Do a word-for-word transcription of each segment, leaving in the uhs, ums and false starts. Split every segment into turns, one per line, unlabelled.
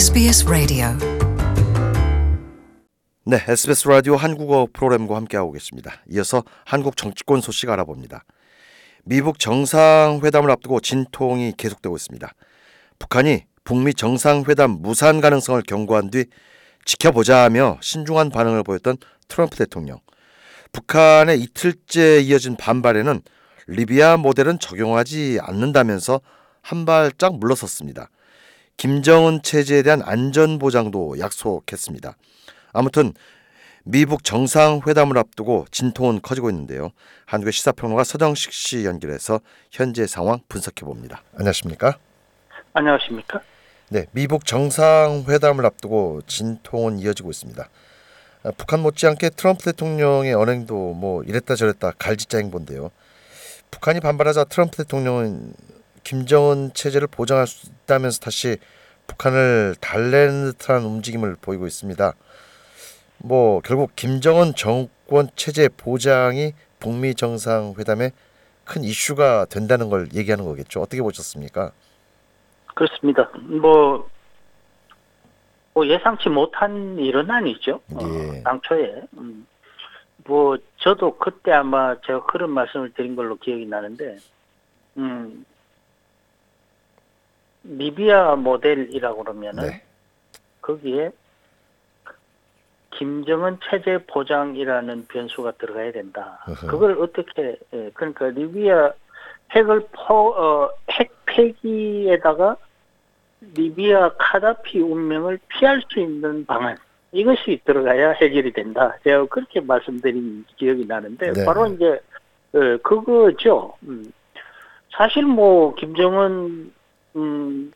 에스비에스 라디오.
네, 에스비에스 라디오 한국어 프로그램과 함께하고 계십니다. 이어서 한국 정치권 소식 알아봅니다. 미북 정상회담을 앞두고 진통이 계속되고 있습니다. 북한이 북미 정상회담 무산 가능성을 경고한 뒤 지켜보자 하며 신중한 반응을 보였던 트럼프 대통령. 북한의 이틀째 이어진 반발에는 리비아 모델은 적용하지 않는다면서 한 발짝 물러섰습니다. 김정은 체제에 대한 안전보장도 약속했습니다. 아무튼 미북 정상회담을 앞두고 진통은 커지고 있는데요. 한국의 시사평론가 서정식 씨 연결해서 현재 상황 분석해봅니다. 안녕하십니까?
안녕하십니까?
네, 미북 정상회담을 앞두고 진통은 이어지고 있습니다. 북한 못지않게 트럼프 대통령의 언행도 뭐 이랬다 저랬다 갈짓자 행보인데요. 북한이 반발하자 트럼프 대통령은 김정은 체제를 보장할 수 있다면서 다시 북한을 달래는 듯한 움직임을 보이고 있습니다. 뭐 결국 김정은 정권 체제 보장이 북미 정상회담에 큰 이슈가 된다는 걸 얘기하는 거겠죠. 어떻게 보셨습니까?
그렇습니다. 뭐, 뭐 예상치 못한 일은 아니죠.
예.
어, 당초에. 음, 뭐 저도 그때 아마 제가 그런 말씀을 드린 걸로 기억이 나는데, 음, 리비아 모델이라고 그러면은
네.
거기에 김정은 체제 보장이라는 변수가 들어가야 된다.
어허.
그걸 어떻게, 예, 그러니까 리비아 핵을 포, 어, 핵 폐기에다가 리비아 카다피 운명을 피할 수 있는 방안, 이것이 들어가야 해결이 된다. 제가 그렇게 말씀드린 기억이 나는데,
네.
바로 이제, 어, 그거죠. 음, 사실 뭐, 김정은, 음,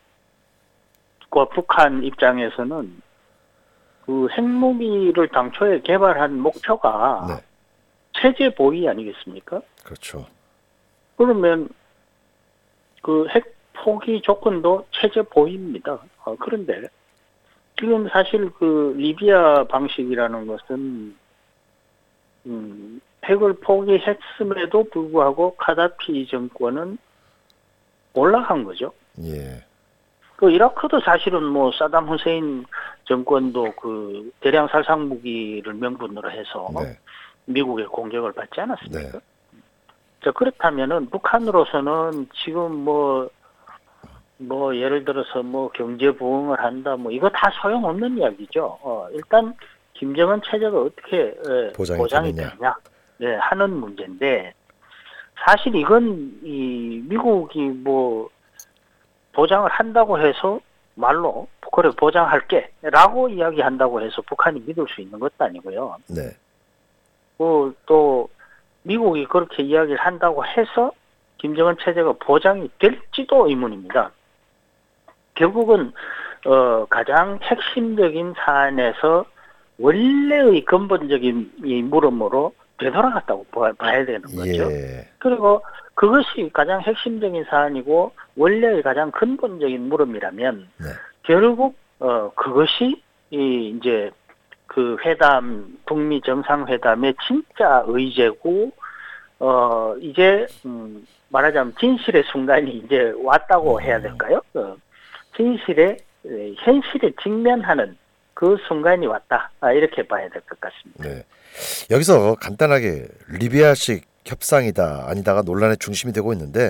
과 북한 입장에서는 그 핵무기를 당초에 개발한 목표가
네.
체제 보위 아니겠습니까?
그렇죠.
그러면 그 핵 포기 조건도 체제 보위입니다. 어, 그런데 지금 사실 그 리비아 방식이라는 것은 음, 핵을 포기했음에도 불구하고 카다피 정권은 올라간 거죠.
예.
그 이라크도 사실은 뭐 사담 후세인 정권도 그 대량 살상 무기를 명분으로 해서
네.
미국의 공격을 받지 않았습니까?
네.
자, 그렇다면은 북한으로서는 지금 뭐, 뭐 예를 들어서 뭐 경제 부흥을 한다, 뭐 이거 다 소용없는 이야기죠. 어, 일단 김정은 체제가 어떻게 예,
보장이
보장이
되느냐.
되느냐 예, 하는 문제인데, 사실 이건 이 미국이 뭐 보장을 한다고 해서 말로 그래 보장할게라고 이야기한다고 해서 북한이 믿을 수 있는 것도 아니고요.
네.
뭐 또 미국이 그렇게 이야기를 한다고 해서 김정은 체제가 보장이 될지도 의문입니다. 결국은 어, 가장 핵심적인 사안에서 원래의 근본적인 이 물음으로 되돌아갔다고 봐야 되는 거죠.
예.
그리고 그것이 가장 핵심적인 사안이고 원래의 가장 근본적인 물음이라면
네.
결국 어, 그것이 이 이제 그 회담, 북미 정상회담의 진짜 의제고, 어, 이제, 음, 말하자면 진실의 순간이 이제 왔다고 해야 될까요? 어, 진실의, 현실에 직면하는 그 순간이 왔다. 아, 이렇게 봐야 될 것 같습니다.
네. 여기서 간단하게 리비아식 협상이다 아니다가 논란의 중심이 되고 있는데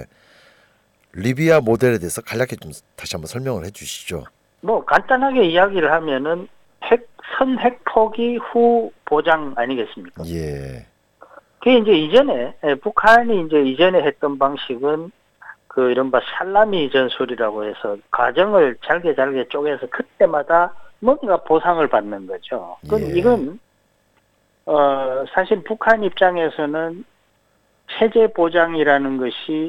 리비아 모델에 대해서 간략히 좀 다시 한번 설명을 해 주시죠.
뭐 간단하게 이야기를 하면은 핵, 선핵 포기 후 보장 아니겠습니까?
예.
그게 이제 이전에, 북한이 이제 이전에 했던 방식은 그 이른바 살라미 전술이라고 해서 과정을 잘게 잘게 쪼개서 그때마다 뭔가 보상을 받는 거죠. 그건
예.
이건, 어, 사실 북한 입장에서는 체제 보장이라는 것이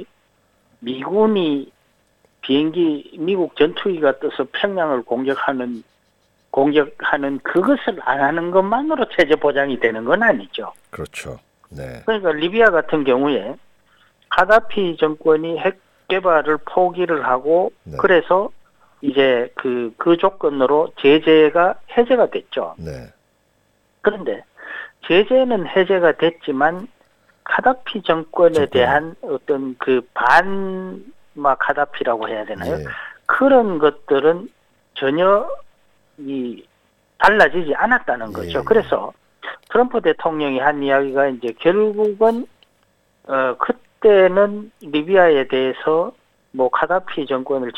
미군이 비행기, 미국 전투기가 떠서 평양을 공격하는, 공격하는 그것을 안 하는 것만으로 체제 보장이 되는 건 아니죠.
그렇죠. 네.
그러니까 리비아 같은 경우에 카다피 정권이 핵 개발을 포기를 하고
네.
그래서 이제 그, 그 조건으로 제재가 해제가 됐죠.
네.
그런데 제재는 해제가 됐지만 카다피 정권에
정권.
대한 어떤 그 반마 카다피라고 해야 되나요?
예.
그런 것들은 전혀 이 달라지지 않았다는 거죠.
예.
그래서 트럼프 대통령이 한 이야기가 이제 결국은 어 그때는 리비아에 대해서 뭐 카다피 정권을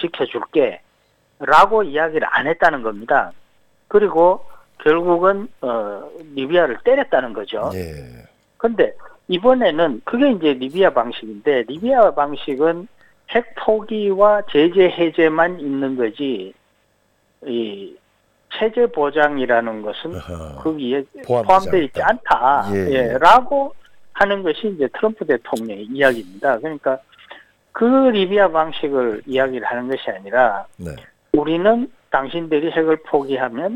지켜줄게라고 이야기를 안 했다는 겁니다. 그리고 결국은 어 리비아를 때렸다는 거죠.
예.
근데 이번에는 그게 이제 리비아 방식인데 리비아 방식은 핵 포기와 제재 해제만 있는 거지 이 체제 보장이라는 것은
아하.
거기에
포함되지
포함되어 있지
않았다.
않다.
예,
예,
예.
라고 하는 것이 이제 트럼프 대통령의 이야기입니다. 그러니까 그 리비아 방식을 이야기를 하는 것이 아니라
네.
우리는 당신들이 핵을 포기하면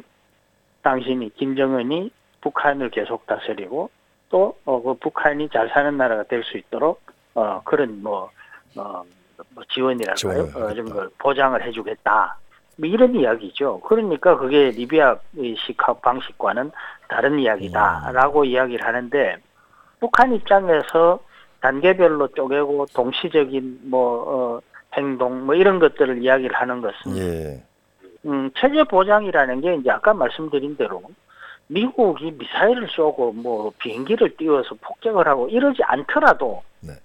당신이 김정은이 북한을 계속 다스리고 또 어, 그 북한이 잘 사는 나라가 될 수 있도록 어, 그런 뭐, 어, 뭐 지원이랄까요?
지원을
어, 이런
하겠다.
걸 보장을 해주겠다. 뭐 이런 이야기죠. 그러니까 그게 리비아 식 방식과는 다른 이야기다라고
음.
이야기를 하는데 북한 입장에서 단계별로 쪼개고 동시적인 뭐 어, 행동 뭐 이런 것들을 이야기를 하는 것은
예.
음, 체제 보장이라는 게 이제 아까 말씀드린 대로 미국이 미사일을 쏘고 뭐 비행기를 띄워서 폭격을 하고 이러지 않더라도
네.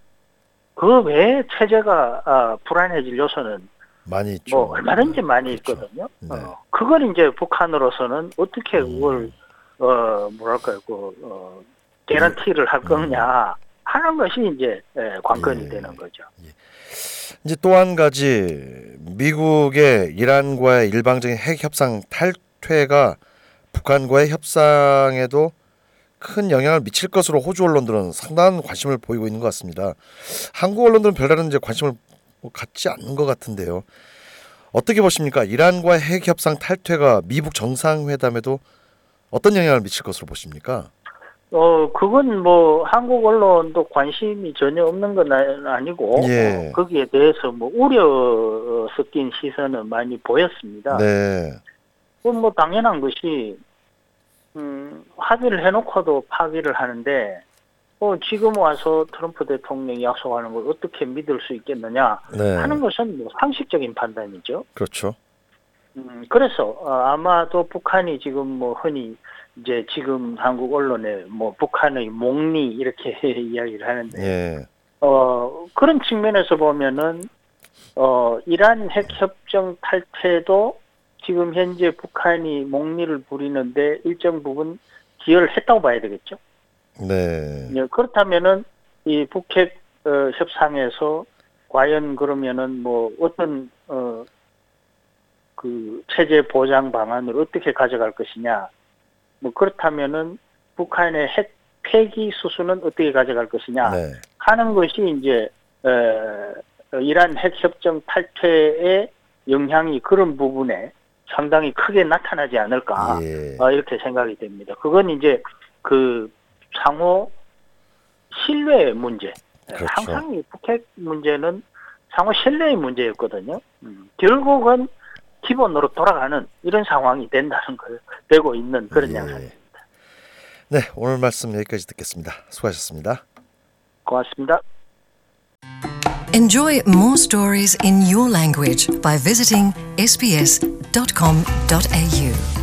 그 외에 체제가 아, 불안해질 요소는
많이 있죠.
뭐 얼마든지 많이
그렇죠.
있거든요.
네.
어, 그걸 이제 북한으로서는 어떻게
음.
그걸 어 뭐랄까요, 그 어, 개런티를 할 거냐 하는 것이 이제 예, 관건이
예.
되는 거죠.
이제 또 한 가지 미국의 이란과의 일방적인 핵 협상 탈퇴가 북한과의 협상에도 큰 영향을 미칠 것으로 호주 언론들은 상당한 관심을 보이고 있는 것 같습니다. 한국 언론들은 별다른 이제 관심을 뭐 갖지 않는 것 같은데요. 어떻게 보십니까? 이란과의 핵 협상 탈퇴가 미북 정상회담에도 어떤 영향을 미칠 것으로 보십니까?
어, 그건 뭐, 한국 언론도 관심이 전혀 없는 건 아- 아니고,
예.
어, 거기에 대해서 뭐, 우려 섞인 시선은 많이 보였습니다.
네.
그건 뭐, 당연한 것이, 음, 합의를 해놓고도 파기를 하는데, 어, 지금 와서 트럼프 대통령이 약속하는 걸 어떻게 믿을 수 있겠느냐
네.
하는 것은 뭐, 상식적인 판단이죠.
그렇죠.
음, 그래서, 어, 아마도 북한이 지금 뭐, 흔히, 이제 지금 한국 언론에 뭐 북한의 목리 이렇게 이야기를 하는데
예.
어 그런 측면에서 보면은 어 이란 핵 협정 탈퇴도 지금 현재 북한이 목리를 부리는데 일정 부분 기여를 했다고 봐야 되겠죠.
네.
예, 그렇다면은 이 북핵 어, 협상에서 과연 그러면은 뭐 어떤 어 그 체제 보장 방안을 어떻게 가져갈 것이냐. 뭐 그렇다면은 북한의 핵 폐기 수순은 어떻게 가져갈 것이냐
네.
하는 것이 이제 어, 이란 핵 협정 탈퇴의 영향이 그런 부분에 상당히 크게 나타나지 않을까
예.
어, 이렇게 생각이 됩니다. 그건 이제 그 상호 신뢰의 문제.
그렇죠.
항상 이 북핵 문제는 상호 신뢰의 문제였거든요. 음, 결국은 기본으로 돌아가는 이런 상황이 된다는 걸 되고 있는 그런
예.
양상입니다.
네, 오늘 말씀 여기까지 듣겠습니다. 수고하셨습니다.
고맙습니다.
Enjoy more stories in your language by visiting s b s dot com dot a u.